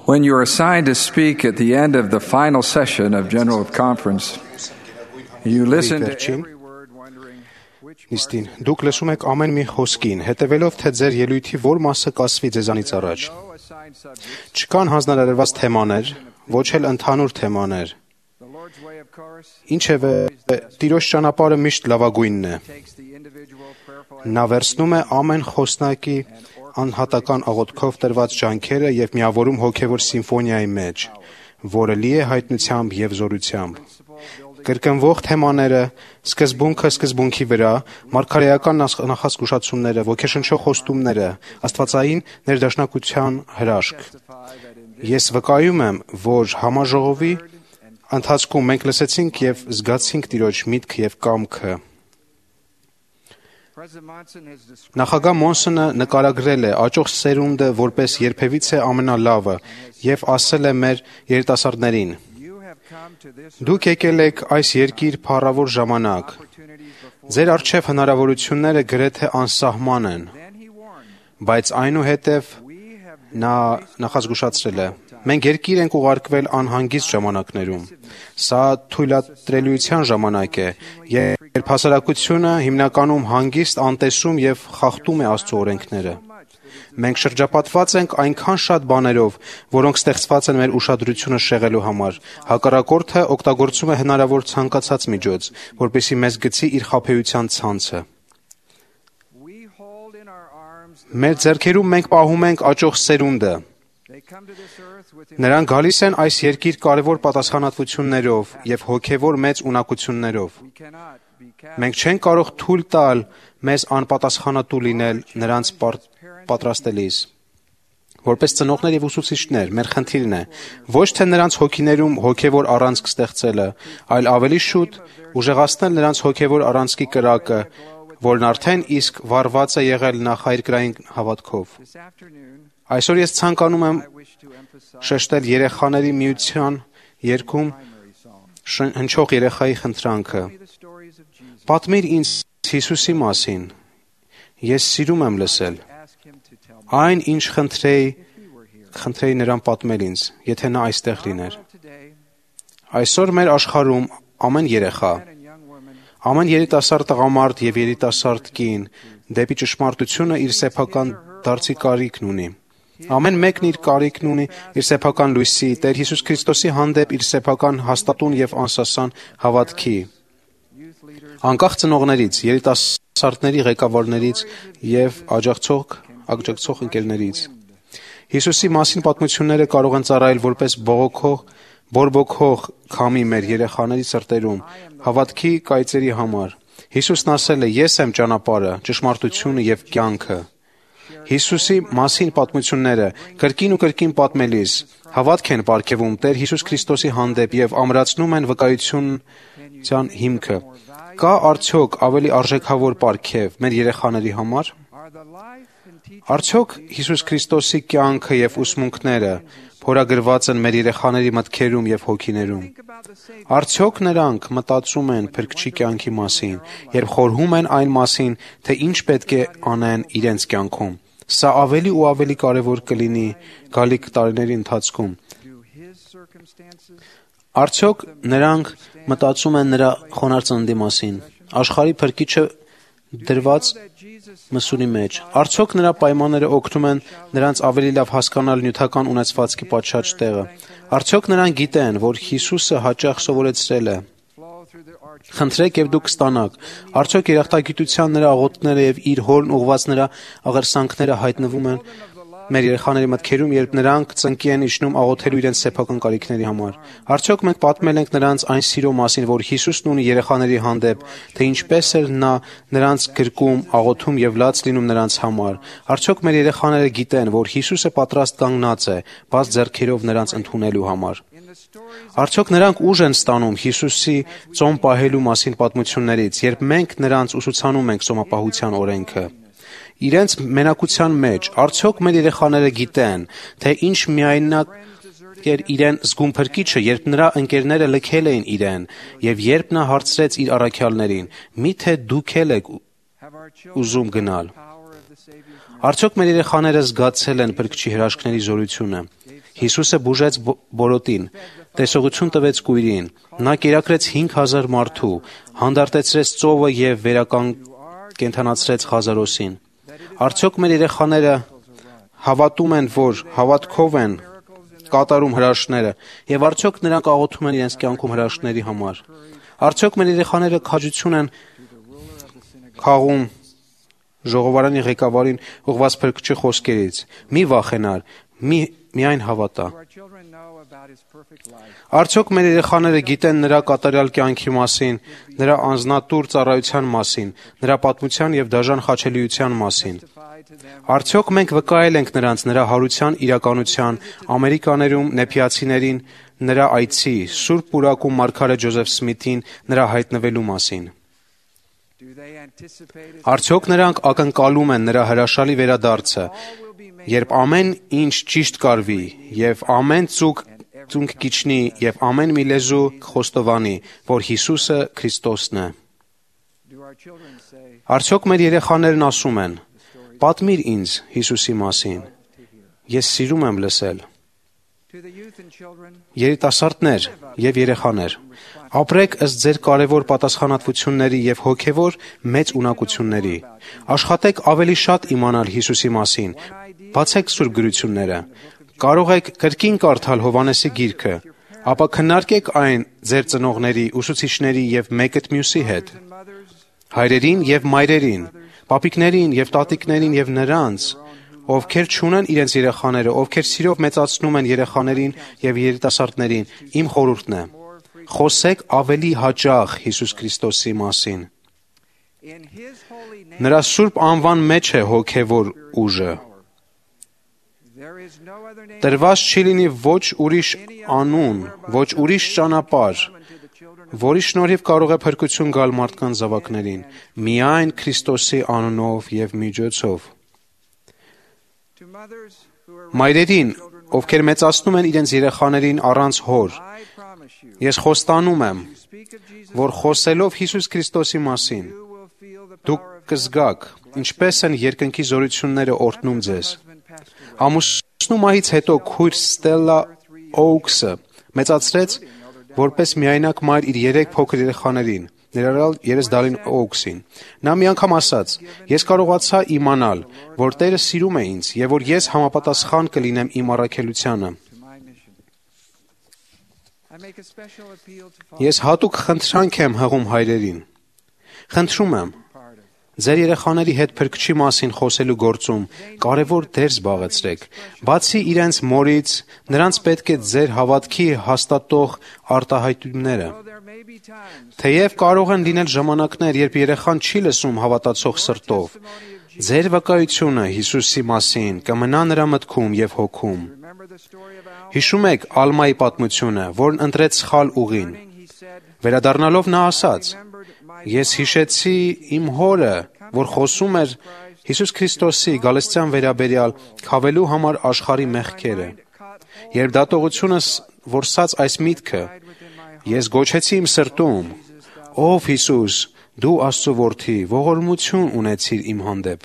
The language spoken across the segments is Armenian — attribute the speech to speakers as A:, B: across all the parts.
A: When you are assigned to speak at the end of the final session of General Conference, you listen to every word wondering which
B: Նիստին դուք լսում եք ամեն մի խոսքին, հետևելով թե ձեր ելույթի որ մասը կասվի ձեզանից առաջ։ Չկան հանձնարարված թեմաներ, ոչ էլ ընդհանուր թեմաներ։ Ինչևէ, Տիրոջ ճանապարհը միշտ լավագույնն է։ Նա վերցնում է ամեն խոսնակի անհատական աղոթքով տրված ջանքերը եւ միավորում հոգեվոր սիմֆոնիայի մեջ, որը լի է հայտնությամբ եւ զորությամբ։ Կրկնվող թեմաները, սկզբունքը սկզբունքի վրա, մարգարեական նախազգուշացումները, ոգեշնչող խոստումները, աստվածային ներդաշնակության հրաշք։ Ես վկայում եմ, որ համաժողովի ընթացքում մենք լսեցինք եւ զգացինք Տիրոջ միտքը եւ կամքը։ Նախագահ Մոնսոնը նկարագրել է աճող սերունդը որպես երբևիցե ամենալավը եւ ասել է մեր երիտասարդներին. Դուք եկել եք այս երկիր փառավոր ժամանակ։ Ձեր առջև հնարավորությունները գրեթե անսահման են, բայց այնուհետև նա նախազգուշացրել է. մենք երկիր ենք ուղարկվել անհանգիստ ժամանակներում։ Սա թույլատրելիության ժամանակ է, երբ հասարակությունը հիմնականում հանգիստ, անտեսում եւ խախտում է Աստծո օրենքները։ Մենք շրջապատված ենք այնքան շատ բաներով, որոնք ստեղծված են մեր ուշադրությունը շեղելու համար։ Հակառակորդը օգտագործում է հնարավոր ցանկացած միջոց, որպեսզի մեզ գցի իր խաբեության ցանցը։ Մեր ձեռքերում մենք պահում ենք աճող սերունդը։ Նրանք գալիս են այս երկիր կարևոր պատասխանատվություններով եւ հոգեվոր մեծ ունակություններով։ Մենք չենք կարող թույլ տալ մեզ անպատասխանատու լինել նրանց պատրաստելիս։ Որպես ծնողներ եւ ուսուցիչներ, մեր խնդիրն է ոչ թե նրանց հոգիներում հոգեվոր առանցք ստեղծելը, այլ ավելի շուտ ուժեղացնել նրանց հոգեվոր առանցքի կրակը, որն արդեն իսկ վառված է եղել նախահայրկրային հավատքով։ Այսօր ես ցանկանում եմ շեշտել երեխաների միության երգում հնչող երեխայի խնդրանքը։ Պատմիր ինձ Հիսուսի մասին։ Ես սիրում եմ լսել։ Այն, ինչ խնդրեի նրան պատմել ինձ, եթե նա այստեղ լիներ։ Այսօր մեր աշխարհում ամեն երեխա, ամեն երիտասարդ տղամարդ եւ երիտասարդ կին դեպի ճշմարտությունը իր սեփական դարձի կարիքն ունի։ Ամեն մեկն իր կարիքն ունի իր սեփական լույսի, Տեր Հիսուս Քրիստոսի հանդեպ իր սեփական հաստատուն եւ անսասան հավատքի։ Անկախ ծնողներից, երիտասարդների ղեկավարներից եւ աջակցող ընկերներից։ Հիսուսի մասին պատմությունները կարող են ծառայել որպես բորբոքող քամի մեր երեխաների սրտերում, հավատքի կայծերի համար։ Հիսուսն ասել է. Ես եմ ճանապարհը, ճշմարտությունը եւ կյանքը։ Հիսուսի մասին պատմությունները կրկին ու կրկին պատմելիս հավատք են պարգևում Տեր Հիսուս Քրիստոսի հանդեպ եւ ամրացնում են վկայության հիմքը։ Կա արդյոք ավելի արժեքավոր պարգև մեր երեխաների համար։ Արդյոք Հիսուս Քրիստոսի կյանքը եւ ուսմունքները փորագրված են մեր երեխաների մտքերում եւ հոգիներում։ Արդյոք նրանք մտածում են փրկչի կյանքի մասին, երբ խորհում են այն մասին, թե ինչ պետք է անեն իրենց կյանքում։ Սա ավելի ու ավելի կարևոր կլինի գալիք տարիների ընթացքում։ Արդյոք նրանք մտածում են նրա խոնարհ ծննդի մասին, աշխարհի փրկիչը դրված մսունի մեջ։ Արդյոք նրա պայմանները օգնում են նրանց ավելի լավ հասկանալ նյութական ունեցվածքի պատշաճ տեղը։ Արդյոք նրանք գիտեն, որ Հիսուսը հաճախ սովորեցրել է. Խնդրեք եւ դուք կստանաք։ Արդյոք երախտագիտության նրա աղոթքները եւ իր հորն ուղված նրա աղերսանքները հայտնվում են մեր երեխաների մտքերում, երբ նրանք ծնկի են իջնում աղոթելու իրենց սեփական կարիքների համար։ Արդյոք մենք պատմել ենք նրանց այն սիրո մասին, որ Հիսուսն ունի երեխաների հանդեպ, թե ինչպես էր նա նրանց գրկում, աղոթում եւ լաց լինում նրանց համար։ Արդյոք մեր երեխաները գիտեն, որ Հիսուսը պատրաստ կանգնած է բաց ձեռքերով նրանց ընդունելու համար։ Արդյոք նրանք ուժ են ստանում Հիսուսի ծոմ պահելու մասին պատմություններից, երբ մենք նրանց ուսուցանում ենք ծոմապահության օրենքը։ Իրենց մենակության մեջ արդյոք մեր երեխաները գիտեն, թե ինչ միայնակ էր իրեն զգում փրկիչը, երբ նրա ընկերները լքել էին իրեն, եւ երբ նա հարցրեց իր առաքյալներին. «Միթե դուք եք ուզում գնալ»։ Արդյոք մեր երեխաները զգացել են փրկչի հրաշքների զորությունը։ Հիսուսը բուժեց բորոտին, տեսողություն տվեց կույրին, նա կերակրեց 5,000 մարդու, հանդարտեցրեց ծովը և կենդանացրեց Ղազարոսին։ Արդյոք մեր երեխաները հավատում են, որ հավատքով են կատարում հրաշքները, եւ արդյոք նրանք աղոթում են իրենց կյանքում հրաշքների համար։ Արդյոք մեր երեխաները քաջություն են քաղում ժողովարանի ղեկավարին ուղղված փրկչի խոսքերից։ Մի վախենար, միայն հավատա։ Արդյոք մեր երեխաները գիտեն նրա կատարյալ կյանքի մասին, նրա անձնատուր ծառայության մասին, նրա պատմության եւ դաժան խաչելիության մասին։ Արդյոք մենք վկայել ենք նրանց նրա հարության իրականության, Ամերիկաներում նեփիացիներին, նրա այցի, Սուրբ Պուրակում Մարգարե Ջոզեֆ Սմիթին նրա հայտնվելու մասին։ Արդյոք նրանք ակնկալում են նրա հրաշալի վերադարձը, երբ ամեն ինչ ճիշտ կարվի, եւ ամեն ծունկ կիջնի, եւ ամեն մի լեզու խոստովանի, որ Հիսուսը Քրիստոսն է։ Արդյոք մեր երեխաներն ասում են. «Պատմիր ինձ Հիսուսի մասին, ես սիրում եմ լսել»։ Երիտասարդներ եւ երեխաներ, ապրեք ըստ ձեր կարևոր պատասխանատվությունների եւ հոգեվոր մեծ ունակությունների։ Աշխատեք ավելի շատ իմանալ Հիսուսի մասին։ Բացեք Սուրբ գրությունները։ Կարող եք կրկին կարդալ Հովհաննեսի գիրքը, ապա քննարկեք այն ձեր ծնողների, ուսուցիչների եւ մեկըդ մյուսի հետ։ Հայրերին եւ մայրերին, պապիկներին եւ տատիկներին եւ նրանց, ովքեր չունեն իրենց երեխաները, ովքեր սիրով մեծացնում են երեխաներին եւ երիտասարդներին, իմ խորհուրդն է. խոսեք ավելի հաճախ Հիսուս Քրիստոսի մասին։ Նրա սուրբ անվան մեջ է հոգևոր ուժը։ Տրված չի լինի ոչ ուրիշ անուն, ոչ ուրիշ ճանապարհ, որի շնորհիվ կարող է փրկություն գալ մարդկանց զավակներին, միայն Քրիստոսի անունով եւ միջոցով։ Մայրերին, ովքեր մեծացնում են իրենց երեխաներին առանց հոր, ես խոստանում եմ, որ խոսելով Հիսուս Քրիստոսի մասին, դուք կզգաք, ինչպես են երկնքի զորությունները օրհնում ձեզ։ Ամուսնու մահից հետո քույր Ստելլա Օուքսը մեծացրեց որպես միայնակ մայր իր 3 փոքր երեխաներին, ներառյալ երեսդալին Օուքսին։ Նա մի անգամ ասաց. «Ես կարողացա իմանալ, որ Տերը սիրում է ինձ եւ որ ես համապատասխան կլինեմ իմ առաքելությանը»։ Ես հատուկ խնդրանք եմ հղում հայրերին։ Խնդրում եմ, ձեր երեխաների հետ փրկչի մասին խոսելու գործում կարևոր դեր զբաղեցրեք։ Բացի իրենց մորից, նրանց պետք է ձեր հավատքի հաստատող արտահայտումները։ Թեև կարող են լինել ժամանակներ, երբ երեխան չի լսում հավատացող սրտով, ձեր վկայությունը Հիսուսի մասին կմնա նրա մտքում եւ հոգում։ Հիշում եք Ալմայի պատմությունը, որն ընտրեց սխալ ուղին։ Վերադառնալով նա ասաց. «Ես հիշեցի իմ հորը, որ խոսում էր Հիսուս Քրիստոսի գալստյան վերաբերյալ քավելու համար աշխարհի մեղքերը։ Երբ դատողությունս որսաց այս միտքը, ես գոչեցի իմ սրտում. «Ով Հիսուս, դու Աստծո որդի, ողորմություն ունեցիր իմ հանդեպ»։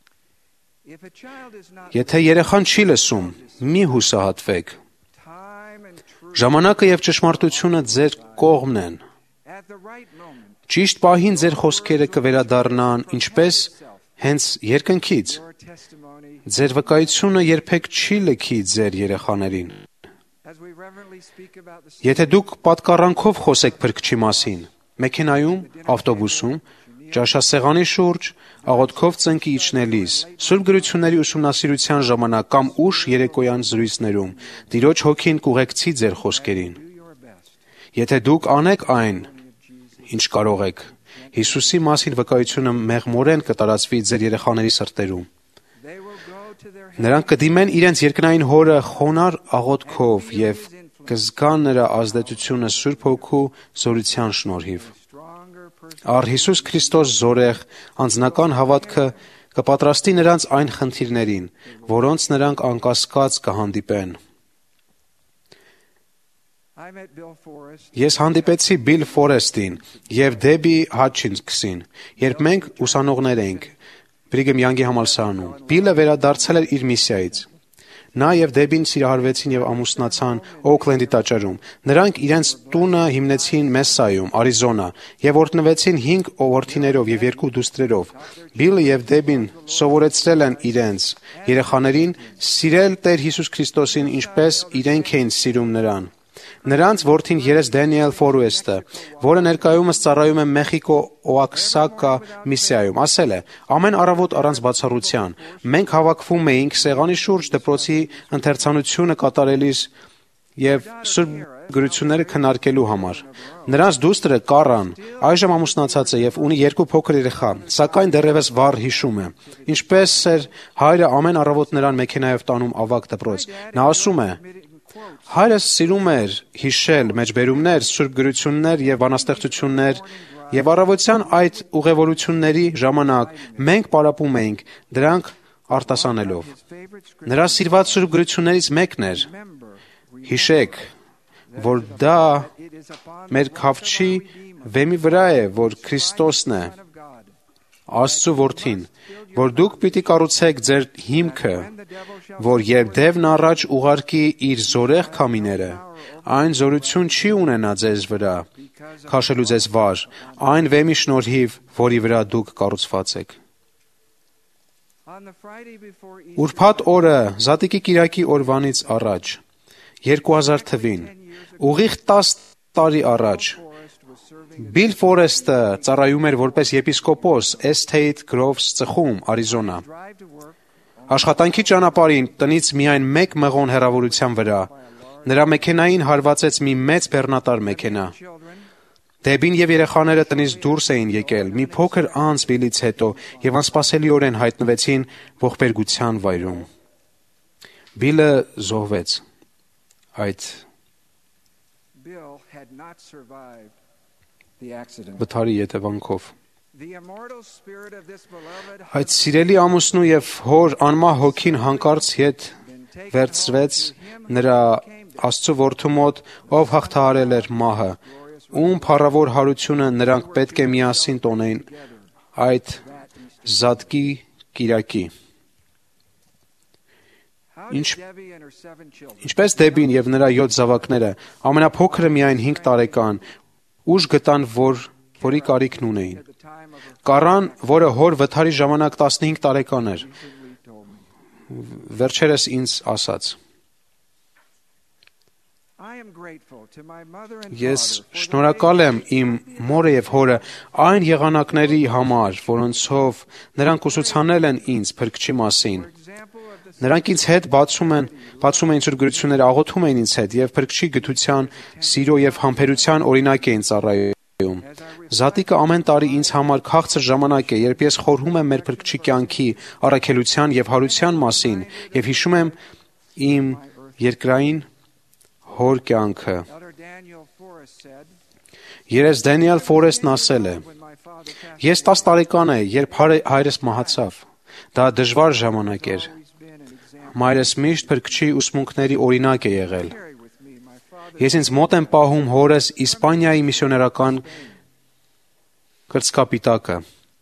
B: Եթե երեխան չի լսում, մի հուսահատվեք։ Ժամանակը եւ ճշմարտությունը ձեր կողմն են։ Ճիշտ պահին ձեր խոսքերը կվերադառնան ինչպես հենց երկնքից։ Ձեր վկայությունը երբեք չի լքի ձեր երեխաներին։ Եթե դուք պատկառանքով խոսեք փրկչի մասին, մեքենայում, ավտոբուսում, ճաշասեղանի շուրջ, աղոթքով ծնկի իջնելիս, Սուրբ գրությունների ուսումնասիրության ժամանակ կամ ուշ երեկոյան զրույցներում, Տիրոջ հոգին կուղեկցի ձեր խոսքերին։ Եթե դուք անեք այն, ինչ կարող եք, Հիսուսի մասին վկայությունը մեղմորեն կտարածվի ձեր երեխաների սրտերում։ Նրանք կդիմեն իրենց երկնային հորը խոնար աղոթքով եւ կզգան նրա ազդեցությունը Սուրբ Հոգու զորության շնորհիվ։ Առ Հիսուս Քրիստոս զորեղ անձնական հավատքը կպատրաստի նրանց այն խնդիրներին, որոնց նրանք անկասկած կհանդիպեն։ Ես հանդիպեցի Բիլ Ֆորեստին եւ Դեբի Հաչինսին, երբ մենք ուսանողներ էինք Բրիգեմ Յանգի համալսարանում։ Բիլը վերադարձել էր իր միսիայից։ Նա եւ Դեբին սիրահարվեցին եւ ամուսնացան Օուքլենդի տաճարում։ Նրանք իրենց տունը հիմնեցին Մեսայում, Արիզոնա, եւ օրտնվեցին 5 որդիներով եւ 2 դուստրերով։ Բիլը եւ Դեբին սովորեցրել են իրենց երեխաներին սիրել Տեր Հիսուս Քրիստոսին, ինչպես իրենք էին սիրում նրան։ Նրանց որդին երես Դանիել Ֆորուեստը, որը ներկայումս ծառայում է Մեխիկո Օաքսակա միսիայում, ասել է. «Ամեն առավոտ առանց բացառության մենք հավաքվում էինք սեղանի շուրջ դպրոցի ընթերցանությունը կատարելիս եւ սուրբ գրությունները քննարկելու համար։ Նրանց դուստրը Կարան այժմ ամուսնացած է եւ ունի 2 փոքր երեխա, սակայն դեռևս վառ հիշում է, ինչպես էր հայրը ամեն առավոտ նրան մեքենայով տանում ավագ դպրոց։ Նա ասում է. «Հայրս սիրում էր հիշել մեջբերումներ, սուրբ գրություններ եւ բանաստեղծություններ, եւ առավոտյան այդ ուղևորությունների ժամանակ մենք պարապում էինք դրանք արտասանելով։ Նրա սիրված սուրբ գրություններից մեկն էր. Հիշեք, որ դա մեր քավչի վեմի վրա է, որ Քրիստոսն է, Աստծո որդին, որ դուք պիտի կառուցեք ձեր հիմքը, որ երբ դևն առաջ ուղարկի իր զորեղ քամիները, այն զորություն չի ունենա ձեզ վրա, քաշելու ձեզ վար, այն վեմի շնորհիվ, որի վրա դուք կառուցված եք»։ Ուրբաթ օրը, Զատիկի կիրակի օրվանից առաջ, 2000 թվին, ուղիղ 10 տարի առաջ, Բիլ Ֆորեստը ծառայում էր որպես եպիսկոպոս Estate Groves ծխում, Արիզոնա։ Աշխատանքի ճանապարհին տնից միայն 1 մղոն հեռավորության վրա նրա մեքենային հարվածեց մի մեծ բեռնատար մեքենա։ Դեբին եւ երեխաները տնից դուրս էին եկել մի փոքր անց Բիլից հետո եւ անսպասելիորեն հայտնվեցին ողբերգության վայրում։ Բիլը զոհվեց այդ վթարի հետևանքով։ Այդ սիրելի ամուսնու եւ հոր անմահ հոգին հանկարծ հետ վերցրեց նրա Աստծո որդու մոտ, ով հաղթահարել էր մահը, ում փառավոր հարությունը նրանք պետք է միասին տոնեին այդ Զատկի կիրակի։ Ինչպես Դեբին եւ նրա 7 զավակները, ամենափոքրը միայն 5 տարեկան, ուժ գտան, որի կարիքն ունեին։ Կարան, որը հոր վթարի ժամանակ 15 տարեկան էր, վերջերս ինձ ասաց. Ես շնորհակալ եմ իմ մորը եւ հորը այն եղանակների համար, որոնցով նրանք ուսուցանել են ինձ Փրկչի մասին։ Նրանք ինձ հետ բացում էին սուրբ գրությունները, աղոթում էին ինձ հետ եւ Փրկչի գթության, սիրո եւ համբերության օրինակ էին ծառայում։ Զատիկը ամեն տարի ինձ համար քաղցր ժամանակ է, երբ ես խորհում եմ մեր Փրկչի կյանքի, առաքելության եւ հարության մասին եւ հիշում եմ իմ երկրային հոր կյանքը։ Երես Դանիել Ֆորեստն ասել է. Ես 10 տարեկան էի, երբ հայրս մահացավ։ Դա դժվար ժամանակ էր։ Մայրս միշտ Փրկչի ուսմունքների օրինակ է եղել։ Ես ինձ մոտ եմ պահում հորս Իսպանիայի միսիոներական կրծքապիտակը։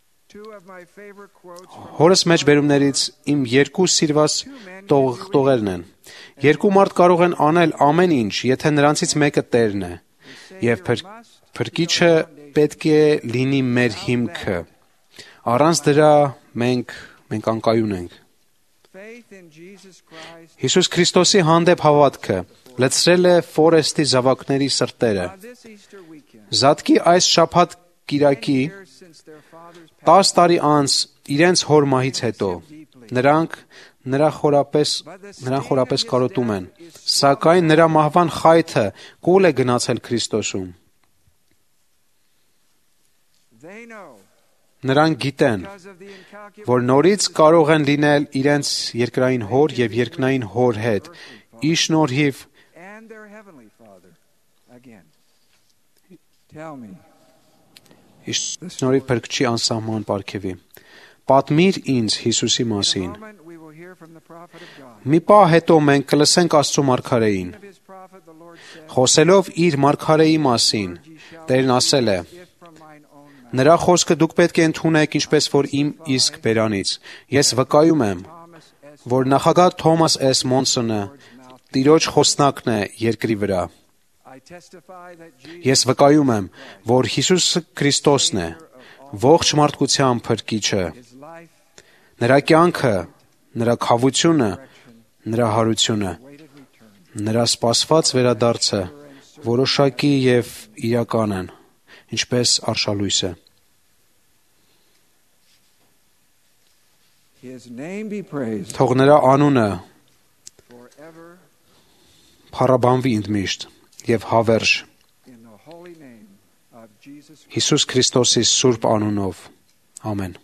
B: Հորս մեջբերումներից իմ 2 սիրված տողերն են։ 2 մարդ կարող են անել ամեն ինչ, եթե նրանցից մեկը Տերն է, եւ Փրկիչը պետք է լինի մեր հիմքը։ Առանց դրա մենք անկայուն ենք։ Հիսուս Քրիստոսի հանդեպ հավատքը լցրել է Ֆորեստի զավակների սրտերը։ Զատկի այս շաբաթ կիրակի 10 տարի անց իրենց հոր մահից հետո նրանք նրան խորապես կարոտում են, սակայն նրա մահվան խայթը կուլ է գնացել Քրիստոսում։ Նրանք գիտեն, որ նորից կարող են լինել իրենց երկրային հոր եւ երկնային հոր հետ, ի շնորհիվ Փրկչի անսահման պարգևի։ Պատմիր ինձ Հիսուսի մասին։ Մի պահ հետո մենք կլսենք Աստծո մարգարեին։ Խոսելով իր մարգարեի մասին, Տերն ասել է. Նրա խոսքը դուք պետք է ընդունեք, ինչպես որ իմ իսկ բերանից։ Ես վկայում եմ, որ նախագահ Թոմաս S. Մոնսոնը Տիրոջ խոսնակն է երկրի վրա։ Ես վկայում եմ, որ Հիսուս Քրիստոսն է, ողջ մարդկության փրկիչը, նրա կյանքը, նրա քավությունը, նրա հարությունը, նրա սպասված վերադարձը որոշակի եւ իրական են, ինչպես արշալույս է։ Թող նրա անունը փառաբանվի ընդմիշտ եւ հավերժ Հիսուս Քրիստոսի սուրբ անունով։ Ամեն։